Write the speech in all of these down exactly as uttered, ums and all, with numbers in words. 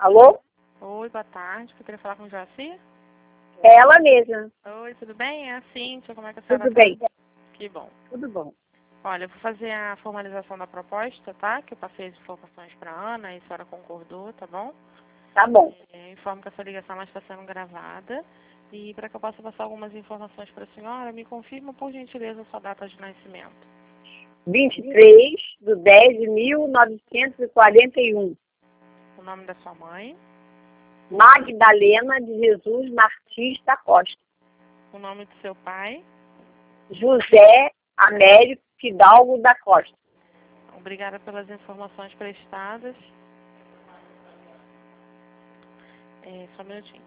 Alô? Oi, boa tarde. Eu queria falar com o Joaci. É ela mesma. Oi, tudo bem? É a Cíntia, como é que a senhora Tudo tá? bem. Que bom. Tudo bom. Olha, eu vou fazer a formalização da proposta, tá? Que eu passei as informações para a Ana e a senhora concordou, tá bom? Tá bom. É, informo que essa ligação ela está sendo gravada. E para que eu possa passar algumas informações para a senhora, me confirma, por gentileza, a sua data de nascimento. vinte e três de dez de mil novecentos e quarenta e um. O nome da sua mãe. Magdalena de Jesus Martins da Costa. O nome do seu pai. José Américo Fidalgo da Costa. Obrigada pelas informações prestadas. É, só um minutinho.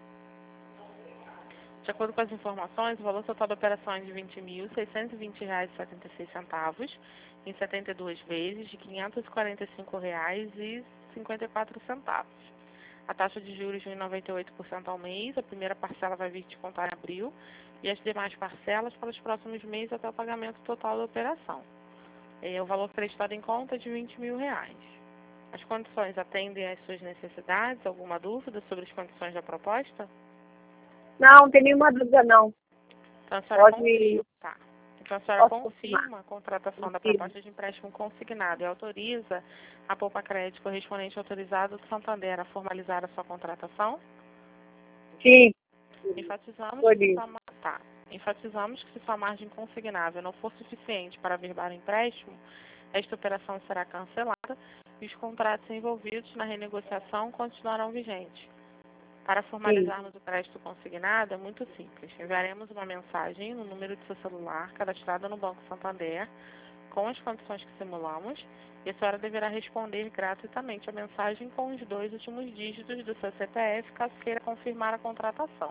De acordo com as informações, o valor total da operação é de vinte mil seiscentos e vinte reais e setenta e seis centavos, em setenta e duas vezes, de quinhentos e quarenta e cinco reais e cinquenta e quatro centavos. A taxa de juros de um vírgula noventa e oito por cento ao mês, a primeira parcela vai vir de contar em abril, e as demais parcelas para os próximos meses até o pagamento total da operação. É, o valor prestado em conta é de vinte mil reais. As condições atendem às suas necessidades? Alguma dúvida sobre as condições da proposta? Não, não tem nenhuma dúvida, não. Então a senhora Pode... confirma, tá. Então a senhora Posso confirmar? confirma a contratação da Confirmo. proposta de empréstimo consignado e autoriza a Poupa Crédito correspondente autorizado do Santander a formalizar a sua contratação? Sim. Enfatizamos que, se Autorizo. sua, ma- tá. Enfatizamos que se sua margem consignável não for suficiente para averbar o empréstimo, esta operação será cancelada e os contratos envolvidos na renegociação continuarão vigentes. Para formalizarmos o crédito consignado, é muito simples. Enviaremos uma mensagem no número de seu celular cadastrado no Banco Santander, com as condições que simulamos, e a senhora deverá responder gratuitamente a mensagem com os dois últimos dígitos do seu C P F, caso queira confirmar a contratação.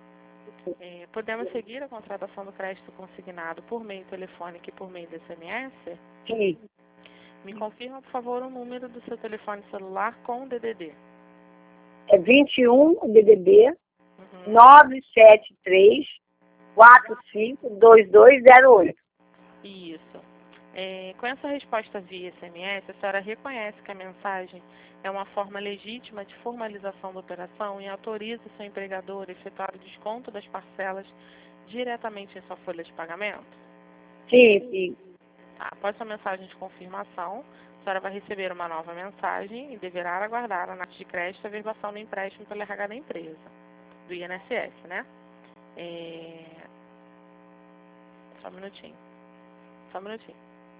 É, podemos seguir a contratação do crédito consignado por meio telefônico e por meio de S M S? Sim. Me confirma, por favor, o número do seu telefone celular com o D D D. É vinte e um, o D D D, Uhum. nove sete três, quatro cinco, dois dois zero oito. Isso. É, com essa resposta via S M S, a senhora reconhece que a mensagem é uma forma legítima de formalização da operação e autoriza o seu empregador a efetuar o desconto das parcelas diretamente em sua folha de pagamento? Sim, sim. Tá. Após sua mensagem de confirmação, a senhora vai receber uma nova mensagem e deverá aguardar a análise de crédito e a averbação do empréstimo pelo R H da empresa, do I N S S, né? É... Só um minutinho. Só um minutinho.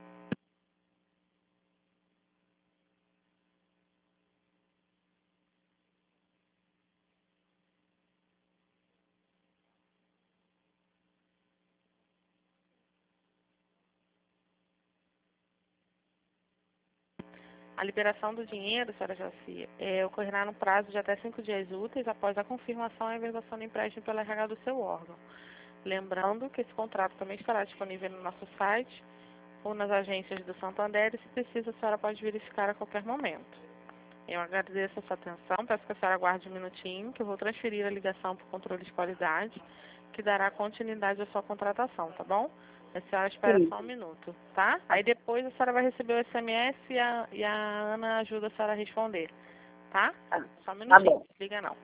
A liberação do dinheiro, senhora Jaci, é, ocorrerá no prazo de até cinco dias úteis após a confirmação e averbação do empréstimo pelo R H do seu órgão. Lembrando que esse contrato também estará disponível no nosso site ou nas agências do Santander e, se precisa, a senhora pode verificar a qualquer momento. Eu agradeço a sua atenção, peço que a senhora aguarde um minutinho, que eu vou transferir a ligação para o controle de qualidade, que dará continuidade à sua contratação, tá bom? A senhora espera Sim. só um minuto, tá? Aí depois a senhora vai receber o S M S e a, e a Ana ajuda a senhora a responder, tá? Tá, Só um tá minutinho, bom. liga não.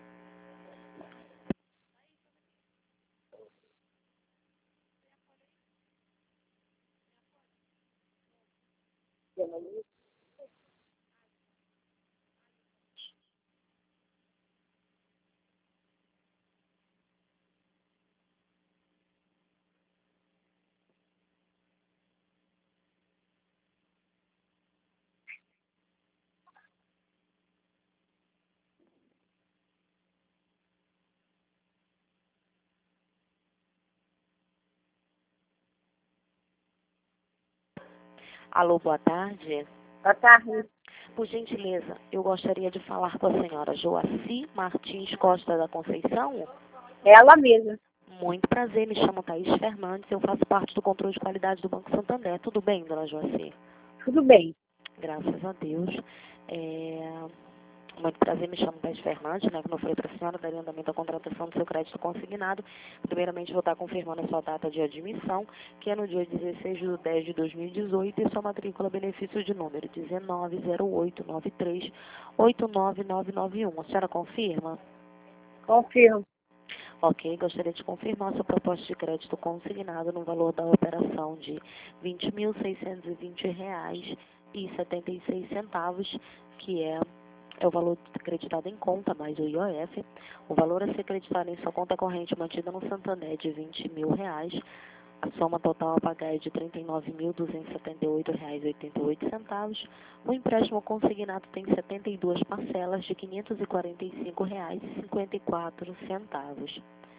Alô, boa tarde. Boa tarde. Por gentileza, eu gostaria de falar com a senhora Joaci Martins Costa da Conceição. Ela mesma. Muito prazer, me chamo Thaís Fernandes, eu faço parte do controle de qualidade do Banco Santander. Tudo bem, dona Joaci? Tudo bem. Graças a Deus. É, Muito prazer, me chamo Beth Fernandes, né? Como eu falei para a senhora, daria andamento à contratação do seu crédito consignado. Primeiramente, vou estar confirmando a sua data de admissão, que é no dia dezesseis de dez de dois mil e dezoito, e sua matrícula benefício de número dezenove zero oito nove três oito nove nove nove um. A senhora confirma? Confirmo. Ok, gostaria de confirmar sua proposta de crédito consignado no valor da operação de vinte mil seiscentos e vinte reais e setenta e seis centavos, que é, é o valor acreditado em conta, mais o I O F. O valor a ser acreditado em sua conta corrente mantida no Santander é de vinte mil reais. A soma total a pagar é de trinta e nove mil duzentos e setenta e oito reais e oitenta e oito centavos. O empréstimo consignado tem setenta e duas parcelas de quinhentos e quarenta e cinco reais e cinquenta e quatro centavos.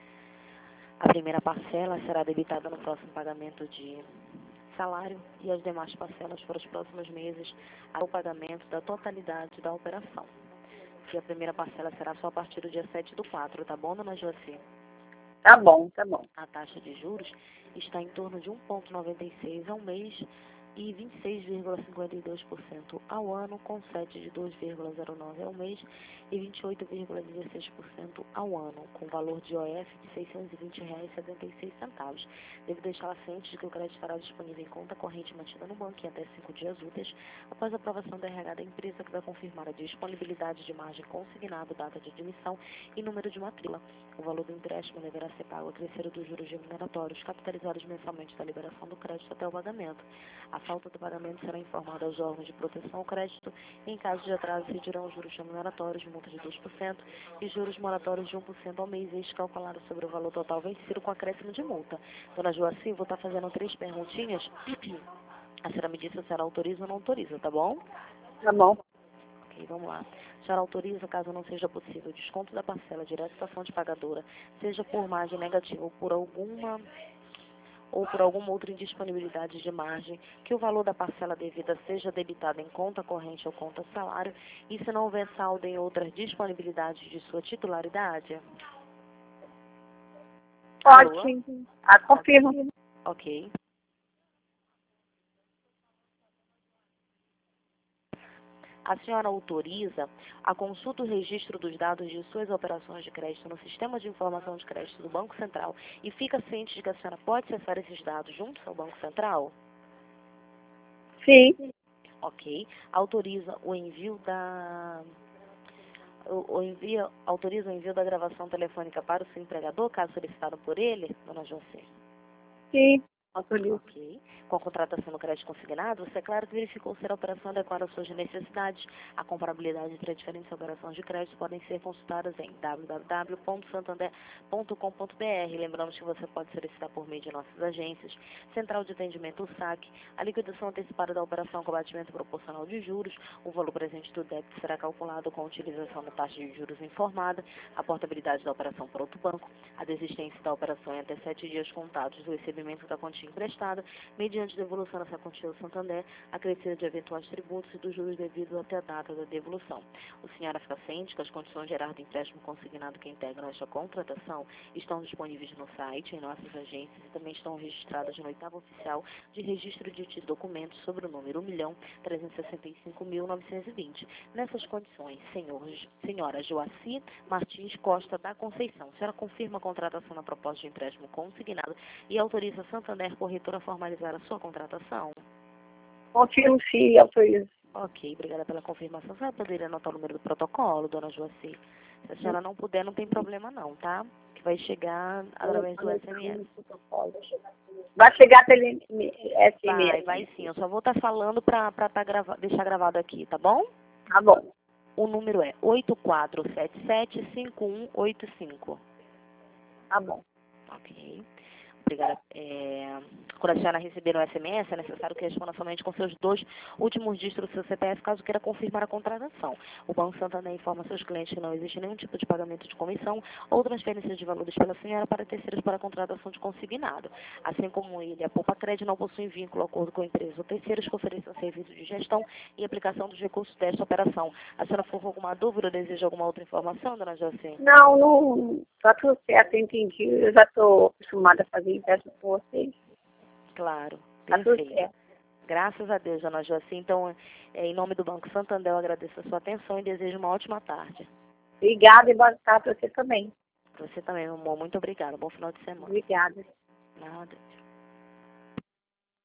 A primeira parcela será debitada no próximo pagamento de salário e as demais parcelas para os próximos meses ao pagamento da totalidade da operação. E a primeira parcela será só a partir do dia sete do quatro, tá bom, dona Joaci? Tá bom, tá bom. A taxa de juros está em torno de um vírgula noventa e seis ao mês e vinte e seis vírgula cinquenta e dois por cento ao ano, com sete de dois vírgula zero nove por cento ao mês e vinte e oito vírgula dezesseis por cento ao ano, com valor de I O F de seiscentos e vinte reais e setenta e seis centavos. Devo deixá-la ciente de que o crédito estará disponível em conta corrente mantida no banco em até cinco dias úteis, após a aprovação da R H da empresa, que vai confirmar a disponibilidade de margem consignada, data de admissão e número de matrícula. O valor do empréstimo deverá ser pago a crescer dos juros remuneratórios, capitalizados mensalmente da liberação do crédito até o pagamento. A falta do pagamento será informada aos órgãos de proteção ao crédito e, em caso de atraso, incidirão os juros remuneratórios, multa de dois por cento e juros moratórios de um por cento ao mês, este calculado sobre o valor total vencido com acréscimo de multa. Dona Joaci, vou estar fazendo três perguntinhas. A senhora me disse se a senhora autoriza ou não autoriza, tá bom? Tá bom. Ok, vamos lá. A senhora autoriza, caso não seja possível, o desconto da parcela direto da fonte pagadora, seja por margem negativa ou por alguma ou por alguma outra indisponibilidade de margem, que o valor da parcela devida seja debitado em conta corrente ou conta salário, e se não houver saldo em outras disponibilidades de sua titularidade? Pode. Alô? Ah, confirmo. Ok. A senhora autoriza a consulta e o registro dos dados de suas operações de crédito no Sistema de Informação de Crédito do Banco Central e fica ciente de que a senhora pode acessar esses dados junto ao Banco Central? Sim. Ok. Autoriza o envio da... O, o envio, autoriza o envio da gravação telefônica para o seu empregador, caso solicitado por ele, dona José? Sim. Autorizo. Ok. Com a contratação do crédito consignado, você é claro que verificou se a operação adequada às suas necessidades. A comparabilidade entre as diferentes operações de crédito podem ser consultadas em w w w ponto santander ponto com ponto b r. Lembramos que você pode solicitar por meio de nossas agências, Central de Atendimento, o S A C, a liquidação antecipada da operação com abatimento proporcional de juros, o valor presente do débito será calculado com a utilização da taxa de juros informada, a portabilidade da operação para outro banco, a desistência da operação em até sete dias contados do recebimento da quantia emprestada, mediante devolução dessa quantia ao Santander, acrescida de eventuais tributos e dos juros devidos até a data da devolução. O senhora fica ciente que as condições gerais do empréstimo consignado que integram esta contratação estão disponíveis no site, em nossas agências, e também estão registradas no oitavo oficial de registro de documentos sobre o número um milhão trezentos e sessenta e cinco mil novecentos e vinte. Nessas condições, senhor, senhora Joaci Martins Costa da Conceição, a senhora confirma a contratação na proposta de empréstimo consignado e autoriza a Santander Corretora a formalizar a sua contratação? Confirmo, sim, autorizo. Ok, obrigada pela confirmação. A senhora poderia anotar o número do protocolo, dona Joaci? Se a senhora não puder, não tem problema não, tá? Que vai chegar através do S M S. Vai chegar pelo S M S. Vai, vai sim. Eu só vou estar falando para tá grava, deixar gravado aqui, tá bom? Tá bom. O número é oito quatro sete sete cinco um oito cinco. Tá bom. Ok. Obrigada. É, quando a senhora receber um S M S, é necessário que responda somente com seus dois últimos dígitos do seu C P F, caso queira confirmar a contratação. O Banco Santander informa seus clientes que não existe nenhum tipo de pagamento de comissão ou transferência de valores pela senhora para terceiros para a contratação de consignado. Assim como ele, a Poupa Crédito não possui vínculo, acordo com a empresa ou terceiros que ofereçam serviço de gestão e aplicação dos recursos desta operação. A senhora ficou com alguma dúvida ou deseja alguma outra informação, dona Joaci? Não, não. Tá tudo certo, eu entendi. Eu já estou acostumada a fazer empréstimo com vocês. Claro, Tá tudo perfeito. certo. Graças a Deus, dona Joaci. Então, é, em nome do Banco Santander, eu agradeço a sua atenção e desejo uma ótima tarde. Obrigada e boa tarde para você também. Para você também, meu amor. Muito obrigada. Bom final de semana. Obrigada. Nada.